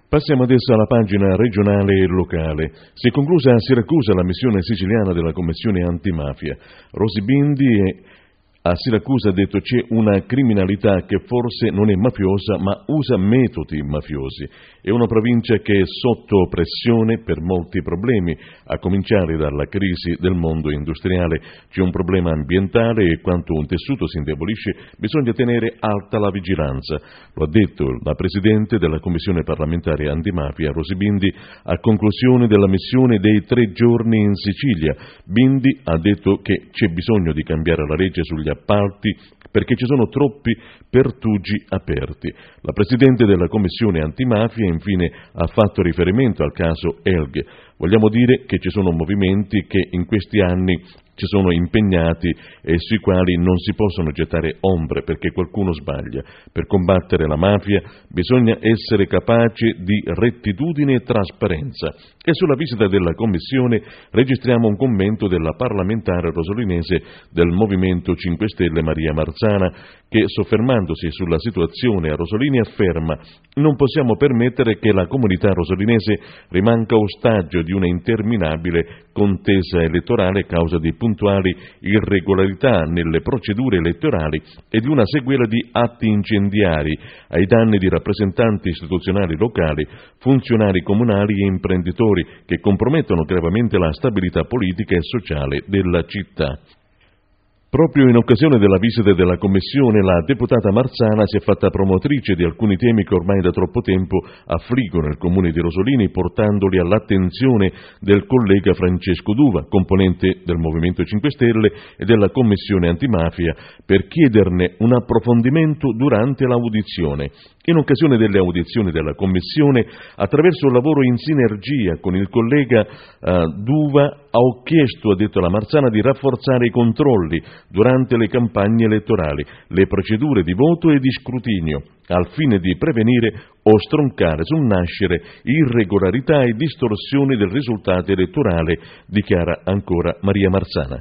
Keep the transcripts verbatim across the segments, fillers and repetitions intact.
Passiamo adesso alla pagina regionale e locale. Si è conclusa a Siracusa la missione siciliana della Commissione Antimafia. Rosy Bindi e a Siracusa ha detto c'è una criminalità che forse non è mafiosa ma usa metodi mafiosi. È una provincia che è sotto pressione per molti problemi, a cominciare dalla crisi del mondo industriale. C'è un problema ambientale e quanto un tessuto si indebolisce bisogna tenere alta la vigilanza. Lo ha detto la Presidente della Commissione parlamentare antimafia, Rosy Bindi, a conclusione della missione dei tre giorni in Sicilia. Bindi ha detto che c'è bisogno di cambiare la legge sugli appalti perché ci sono troppi pertugi aperti. La Presidente della Commissione antimafia infine ha fatto riferimento al caso Elghe. Vogliamo dire che ci sono movimenti che in questi anni ci sono impegnati e sui quali non si possono gettare ombre perché qualcuno sbaglia. Per combattere la mafia bisogna essere capaci di rettitudine e trasparenza. E sulla visita della Commissione registriamo un commento della parlamentare rosolinese del Movimento cinque Stelle Maria Marzana che, soffermandosi sulla situazione a Rosolini, afferma: non possiamo permettere che la comunità rosolinese rimanga ostaggio di una interminabile contesa elettorale a causa di puntuali irregolarità nelle procedure elettorali e di una sequela di atti incendiari ai danni di rappresentanti istituzionali locali, funzionari comunali e imprenditori che compromettono gravemente la stabilità politica e sociale della città. Proprio in occasione della visita della Commissione, la deputata Marzana si è fatta promotrice di alcuni temi che ormai da troppo tempo affliggono il comune di Rosolini, portandoli all'attenzione del collega Francesco D'Uva, componente del Movimento cinque Stelle e della Commissione antimafia, per chiederne un approfondimento durante l'audizione. In occasione delle audizioni della Commissione, attraverso un lavoro in sinergia con il collega eh, D'Uva, ho chiesto, ha detto la Marzana, di rafforzare i controlli durante le campagne elettorali, le procedure di voto e di scrutinio, al fine di prevenire o stroncare sul nascere irregolarità e distorsioni del risultato elettorale, dichiara ancora Maria Marzana.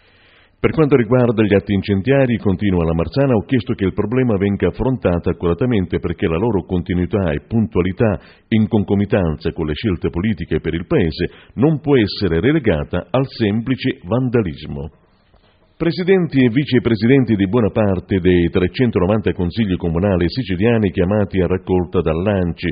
Per quanto riguarda gli atti incendiari, continua la Marzana, ho chiesto che il problema venga affrontato accuratamente perché la loro continuità e puntualità, in concomitanza con le scelte politiche per il Paese, non può essere relegata al semplice vandalismo. Presidenti e vicepresidenti di buona parte dei trecentonovanta consigli comunali siciliani chiamati a raccolta dall'Anci,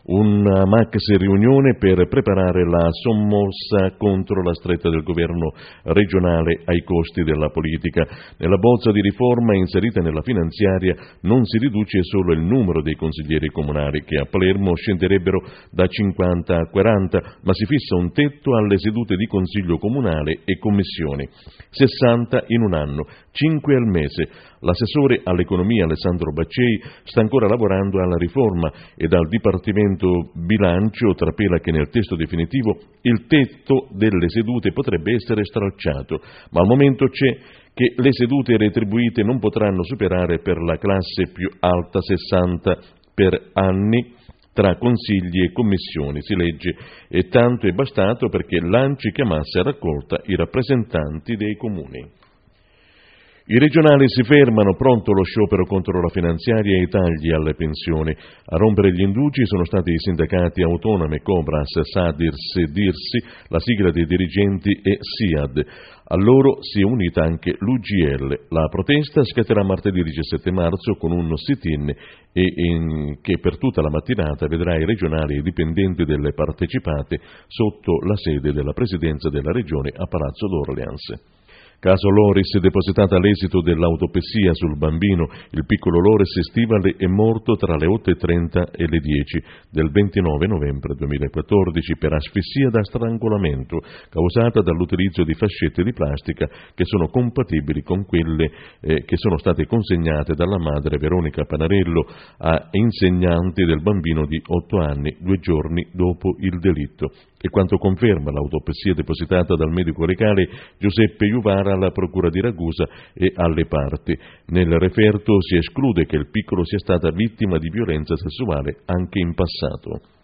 una maxi riunione per preparare la sommossa contro la stretta del governo regionale ai costi della politica. Nella bozza di riforma inserita nella finanziaria non si riduce solo il numero dei consiglieri comunali, che a Palermo scenderebbero da cinquanta a quaranta, ma si fissa un tetto alle sedute di consiglio comunale e commissioni. sessanta in un anno, cinque al mese. L'assessore all'economia Alessandro Baccei sta ancora lavorando alla riforma e dal Dipartimento Bilancio trapela che nel testo definitivo il tetto delle sedute potrebbe essere stralciato, ma al momento c'è che le sedute retribuite non potranno superare per la classe più alta sessanta per anni tra consigli e commissioni, si legge, e tanto è bastato perché l'Anci chiamasse a raccolta i rappresentanti dei comuni. I regionali si fermano, pronto lo sciopero contro la finanziaria e i tagli alle pensioni. A rompere gli indugi sono stati i sindacati Autonome, Cobras, Sadirs e Dirsi, la sigla dei dirigenti e SIAD. A loro si è unita anche l'U G L. La protesta scatterà martedì diciassette marzo con un sit-in e in, che per tutta la mattinata vedrà i regionali e i dipendenti delle partecipate sotto la sede della Presidenza della Regione a Palazzo d'Orleans. Caso Loris, depositata all'esito dell'autopsia sul bambino, il piccolo Loris Stivali è morto tra le otto e trenta e le dieci del ventinove novembre duemilaquattordici per asfissia da strangolamento causata dall'utilizzo di fascette di plastica che sono compatibili con quelle eh, che sono state consegnate dalla madre Veronica Panarello a insegnanti del bambino di otto anni, due giorni dopo il delitto. E quanto conferma l'autopsia depositata dal medico legale Giuseppe Juvara alla Procura di Ragusa e alle parti. Nel referto si esclude che il piccolo sia stata vittima di violenza sessuale anche in passato.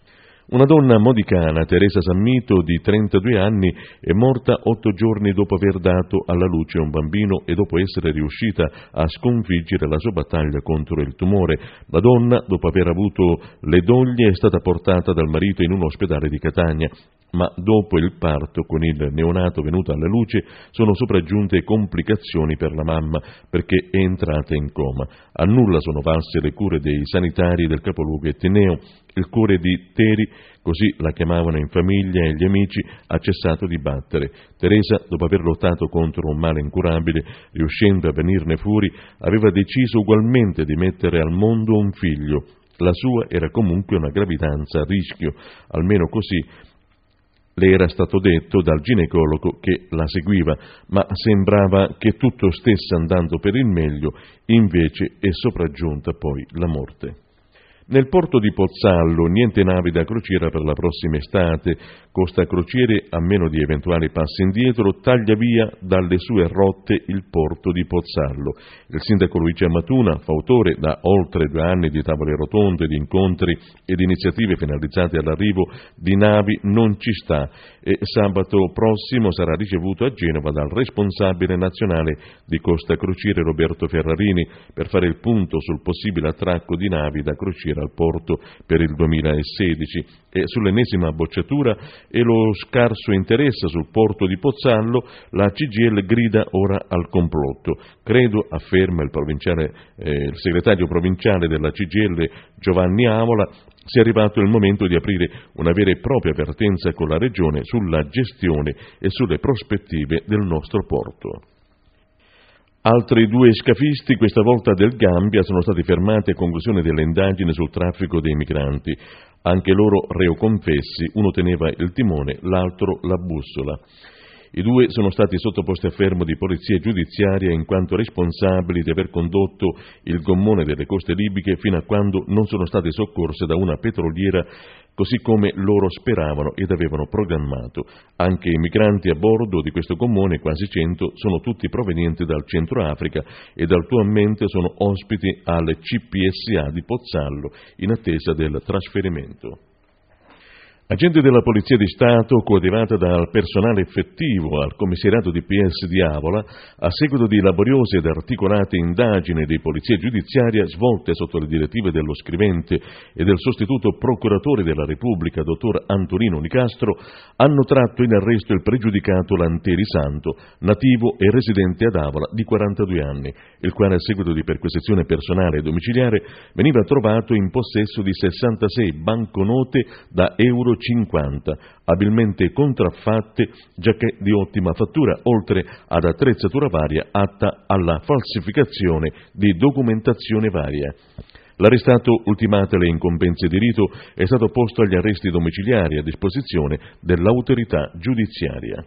Una donna modicana, Teresa Sammito, di trentadue anni, è morta otto giorni dopo aver dato alla luce un bambino e dopo essere riuscita a sconfiggere la sua battaglia contro il tumore. La donna, dopo aver avuto le doglie, è stata portata dal marito in un ospedale di Catania, ma dopo il parto con il neonato venuto alla luce sono sopraggiunte complicazioni per la mamma perché è entrata in coma. A nulla sono valse le cure dei sanitari del capoluogo etneo. Il cuore di Teri, così la chiamavano in famiglia e gli amici, ha cessato di battere. Teresa, dopo aver lottato contro un male incurabile, riuscendo a venirne fuori, aveva deciso ugualmente di mettere al mondo un figlio. La sua era comunque una gravidanza a rischio, almeno così le era stato detto dal ginecologo che la seguiva, ma sembrava che tutto stesse andando per il meglio, invece è sopraggiunta poi la morte. Nel porto di Pozzallo niente navi da crociera per la prossima estate. Costa Crociere, a meno di eventuali passi indietro, taglia via dalle sue rotte il porto di Pozzallo. Il sindaco Luigi Amatuna, fautore da oltre due anni di tavole rotonde, di incontri e di iniziative finalizzate all'arrivo di navi, non ci sta e sabato prossimo sarà ricevuto a Genova dal responsabile nazionale di Costa Crociere Roberto Ferrarini per fare il punto sul possibile attracco di navi da crociera al porto per il duemilasedici e sull'ennesima bocciatura e lo scarso interesse sul porto di Pozzallo la C G I L grida ora al complotto. Credo, afferma il, provinciale, eh, il segretario provinciale della C G I L Giovanni Avola, sia arrivato il momento di aprire una vera e propria vertenza con la Regione sulla gestione e sulle prospettive del nostro porto. Altri due scafisti, questa volta del Gambia, sono stati fermati a conclusione delle indagini sul traffico dei migranti. Anche loro reo confessi, uno teneva il timone, l'altro la bussola. I due sono stati sottoposti a fermo di polizia giudiziaria in quanto responsabili di aver condotto il gommone delle coste libiche fino a quando non sono state soccorse da una petroliera così come loro speravano ed avevano programmato. Anche i migranti a bordo di questo gommone, quasi cento, sono tutti provenienti dal Centro Africa ed attualmente sono ospiti al C P S A di Pozzallo in attesa del trasferimento. Agenti della Polizia di Stato, coadiuvata dal personale effettivo al commissariato di P S di Avola, a seguito di laboriose ed articolate indagini di polizia giudiziaria svolte sotto le direttive dello scrivente e del sostituto procuratore della Repubblica, dottor Antonino Nicastro, hanno tratto in arresto il pregiudicato Lanteri Santo, nativo e residente ad Avola di quarantadue anni, il quale a seguito di perquisizione personale e domiciliare veniva trovato in possesso di sessantasei banconote da euro cinquanta, abilmente contraffatte, giacché di ottima fattura, oltre ad attrezzatura varia atta alla falsificazione di documentazione varia. L'arrestato, ultimate le incombenze di rito, è stato posto agli arresti domiciliari a disposizione dell'autorità giudiziaria.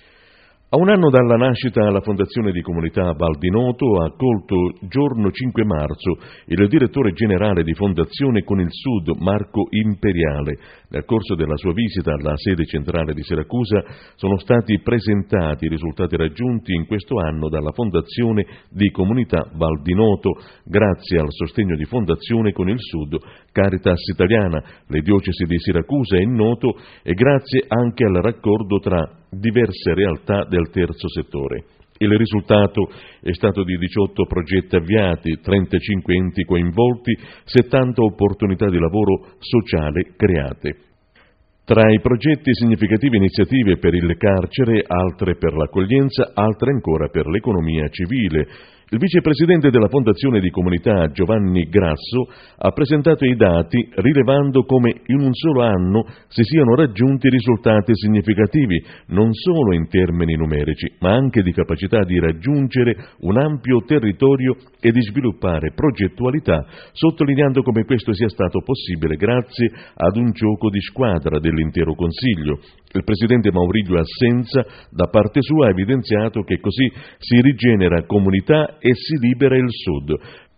A un anno dalla nascita, la Fondazione di Comunità Val di Noto ha accolto giorno cinque marzo il direttore generale di Fondazione con il Sud, Marco Imperiale. Nel corso della sua visita alla sede centrale di Siracusa sono stati presentati i risultati raggiunti in questo anno dalla Fondazione di Comunità Val di Noto, grazie al sostegno di Fondazione con il Sud, Caritas Italiana, le diocesi di Siracusa e Noto e grazie anche al raccordo tra diverse realtà del terzo settore. Il risultato è stato di diciotto progetti avviati, trentacinque enti coinvolti, settanta opportunità di lavoro sociale create. Tra i progetti significativi iniziative per il carcere, altre per l'accoglienza, altre ancora per l'economia civile. Il vicepresidente della Fondazione di Comunità, Giovanni Grasso, ha presentato i dati rilevando come in un solo anno si siano raggiunti risultati significativi, non solo in termini numerici, ma anche di capacità di raggiungere un ampio territorio e di sviluppare progettualità, sottolineando come questo sia stato possibile grazie ad un gioco di squadra dell'intero Consiglio. Il presidente Maurizio Assenza, da parte sua, ha evidenziato che così si rigenera comunità e si libera il Sud,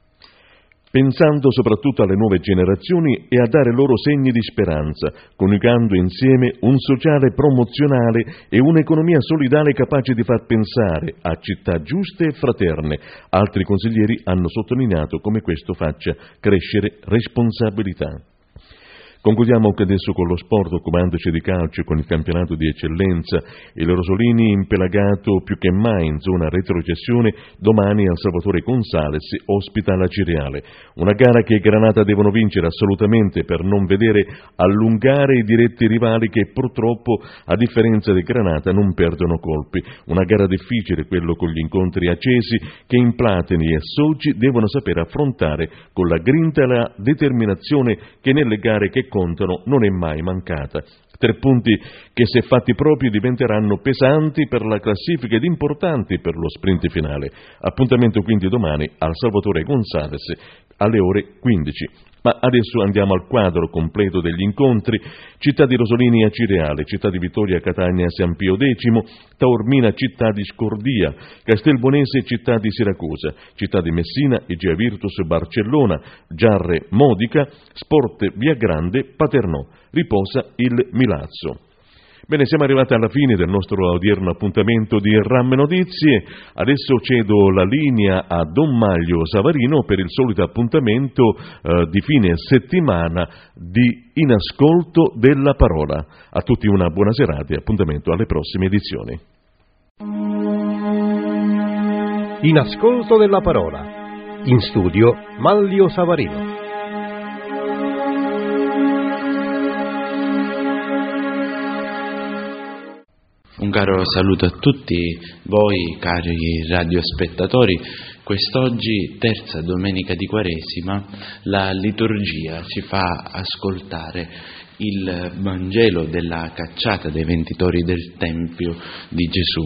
pensando soprattutto alle nuove generazioni e a dare loro segni di speranza, coniugando insieme un sociale promozionale e un'economia solidale capace di far pensare a città giuste e fraterne. Altri consiglieri hanno sottolineato come questo faccia crescere responsabilità. Concludiamo anche adesso con lo sport, occupandoci di calcio con il campionato di eccellenza. Il Rosolini impelagato più che mai in zona retrocessione, domani al Salvatore Gonzales ospita la Cireale. Una gara che i Granata devono vincere assolutamente per non vedere allungare i diretti rivali che purtroppo, a differenza del Granata, non perdono colpi. Una gara difficile, quello con gli incontri accesi che in Platini e Soci devono saper affrontare con la grinta e la determinazione che nelle gare che contano non è mai mancata. Tre punti che, se fatti propri, diventeranno pesanti per la classifica ed importanti per lo sprint finale. Appuntamento quindi domani al Salvatore Gonzales alle ore quindici. Ma adesso andiamo al quadro completo degli incontri. Città di Rosolini a Cireale, Città di Vittoria a Catania a San Pio X, Taormina Città di Scordia, Castelbonese Città di Siracusa, Città di Messina Egea Virtus Barcellona, Giarre Modica, Sport Via Grande Paternò. Riposa il Milazzo. Bene, siamo arrivati alla fine del nostro odierno appuntamento di Ramme Notizie. Adesso cedo la linea a Don Maglio Savarino per il solito appuntamento eh, di fine settimana di In Ascolto della Parola. A tutti una buona serata e appuntamento alle prossime edizioni. In Ascolto della Parola. In studio Maglio Savarino. Un caro saluto a tutti voi cari radiospettatori. Quest'oggi, terza domenica di Quaresima, la liturgia ci fa ascoltare il Vangelo della cacciata dei venditori del Tempio di Gesù.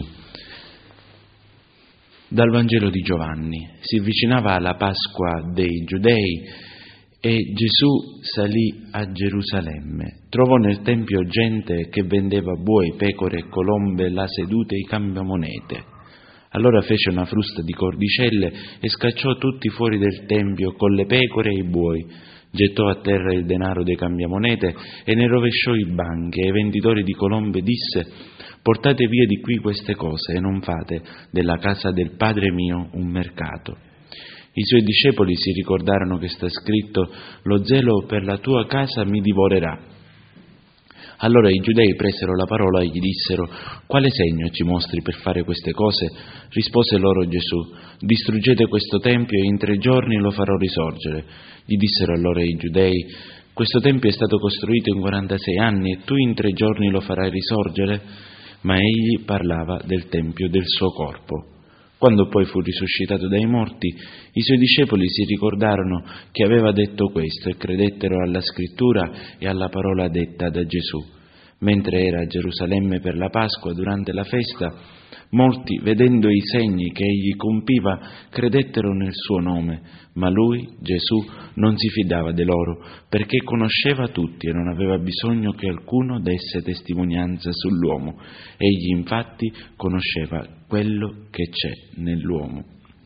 Dal Vangelo di Giovanni: si avvicinava la Pasqua dei Giudei e Gesù salì a Gerusalemme. Trovò nel Tempio gente che vendeva buoi, pecore e colombe là sedute e cambiamonete. Allora fece una frusta di cordicelle e scacciò tutti fuori del Tempio con le pecore e i buoi. Gettò a terra il denaro dei cambiamonete e ne rovesciò i banchi. E ai venditori di colombe disse: portate via di qui queste cose e non fate della casa del Padre mio un mercato. I suoi discepoli si ricordarono che sta scritto: lo zelo per la tua casa mi divorerà. Allora i giudei presero la parola e gli dissero: quale segno ci mostri per fare queste cose? Rispose loro Gesù: distruggete questo tempio e in tre giorni lo farò risorgere. Gli dissero allora i giudei: questo tempio è stato costruito in quarantasei anni e tu in tre giorni lo farai risorgere? Ma egli parlava del tempio del suo corpo. Quando poi fu risuscitato dai morti, i suoi discepoli si ricordarono che aveva detto questo e credettero alla scrittura e alla parola detta da Gesù. Mentre era a Gerusalemme per la Pasqua, durante la festa, molti, vedendo i segni che egli compiva, credettero nel suo nome, ma lui, Gesù, non si fidava di loro, perché conosceva tutti e non aveva bisogno che alcuno desse testimonianza sull'uomo. Egli infatti conosceva quello che c'è nell'uomo.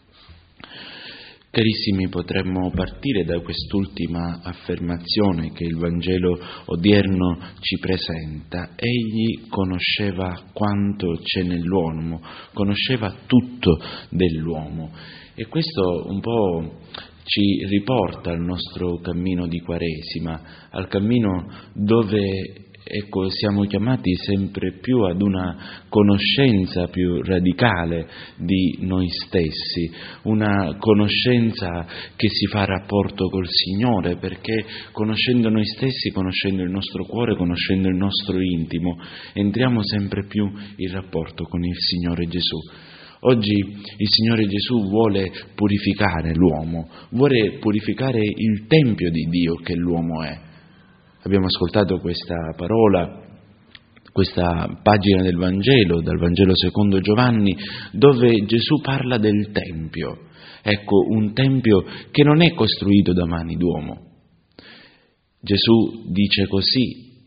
Carissimi, potremmo partire da quest'ultima affermazione che il Vangelo odierno ci presenta. Egli conosceva quanto c'è nell'uomo, conosceva tutto dell'uomo, e questo un po' ci riporta al nostro cammino di Quaresima, al cammino dove ecco, siamo chiamati sempre più ad una conoscenza più radicale di noi stessi, una conoscenza che si fa rapporto col Signore, perché conoscendo noi stessi, conoscendo il nostro cuore, conoscendo il nostro intimo, entriamo sempre più in rapporto con il Signore Gesù. Oggi il Signore Gesù vuole purificare l'uomo, vuole purificare il Tempio di Dio che l'uomo è. Abbiamo ascoltato questa parola, questa pagina del Vangelo, dal Vangelo secondo Giovanni, dove Gesù parla del Tempio. Ecco, un Tempio che non è costruito da mani d'uomo. Gesù dice così: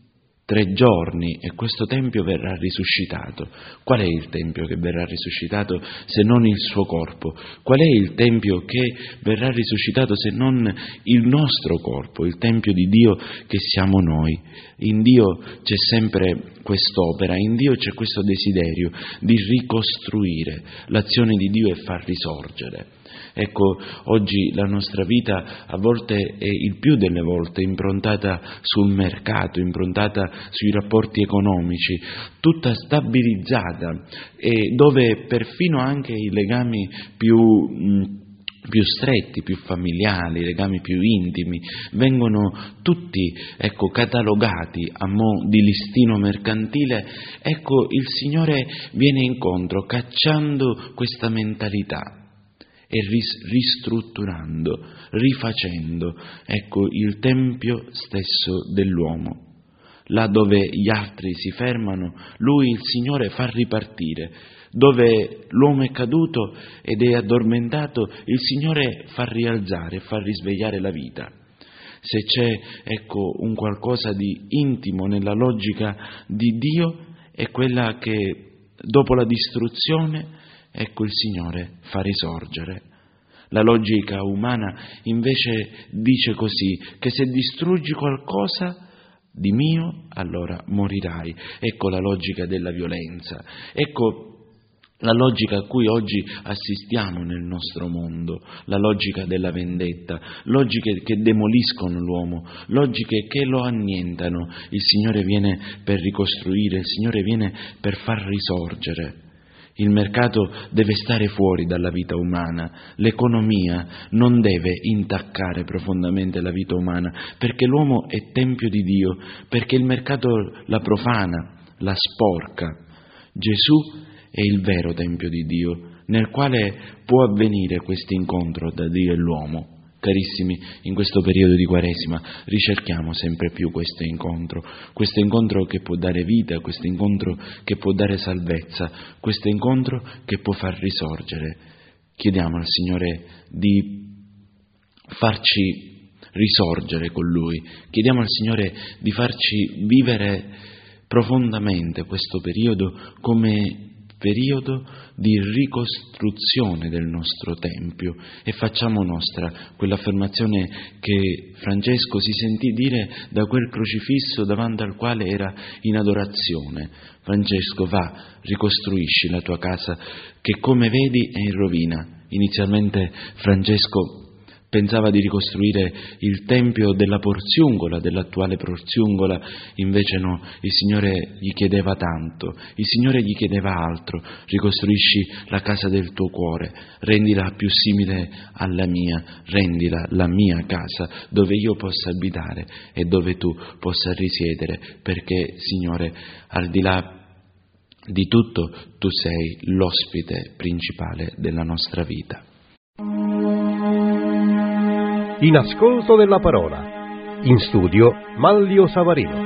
tre giorni e questo Tempio verrà risuscitato. Qual è il Tempio che verrà risuscitato se non il suo corpo? Qual è il Tempio che verrà risuscitato se non il nostro corpo, il Tempio di Dio che siamo noi? In Dio c'è sempre quest'opera, in Dio c'è questo desiderio di ricostruire l'azione di Dio e far risorgere. Ecco, oggi la nostra vita a volte è il più delle volte improntata sul mercato, improntata sui rapporti economici, tutta stabilizzata e dove perfino anche i legami più mh, più stretti, più familiari, i legami più intimi, vengono tutti, ecco, catalogati a mo' di listino mercantile. Ecco, il Signore viene incontro cacciando questa mentalità e ris- ristrutturando, rifacendo, ecco, il tempio stesso dell'uomo. Là dove gli altri si fermano, Lui, il Signore, fa ripartire. Dove l'uomo è caduto ed è addormentato, il Signore fa rialzare, fa risvegliare la vita. Se c'è, ecco, un qualcosa di intimo nella logica di Dio, è quella che dopo la distruzione, ecco, il Signore fa risorgere. La logica umana invece dice così, che se distruggi qualcosa di mio, allora morirai. Ecco la logica della violenza. Ecco la logica a cui oggi assistiamo nel nostro mondo, la logica della vendetta, logiche che demoliscono l'uomo, logiche che lo annientano. Il Signore viene per ricostruire, il Signore viene per far risorgere. Il mercato deve stare fuori dalla vita umana, l'economia non deve intaccare profondamente la vita umana, perché l'uomo è tempio di Dio, perché il mercato la profana, la sporca. Gesù è il vero Tempio di Dio, nel quale può avvenire questo incontro da Dio e l'uomo. Carissimi, in questo periodo di Quaresima ricerchiamo sempre più questo incontro, questo incontro che può dare vita, questo incontro che può dare salvezza, questo incontro che può far risorgere. Chiediamo al Signore di farci risorgere con Lui, chiediamo al Signore di farci vivere profondamente questo periodo come periodo di ricostruzione del nostro Tempio e facciamo nostra quell'affermazione che Francesco si sentì dire da quel crocifisso davanti al quale era in adorazione. Francesco, va, ricostruisci la tua casa che come vedi è in rovina. Inizialmente Francesco pensava di ricostruire il tempio della Porziungola, dell'attuale Porziungola, invece no, il Signore gli chiedeva tanto, il Signore gli chiedeva altro: ricostruisci la casa del tuo cuore, rendila più simile alla mia, rendila la mia casa, dove io possa abitare e dove tu possa risiedere, perché, Signore, al di là di tutto, tu sei l'ospite principale della nostra vita. In ascolto della parola. In studio Manlio Savarino.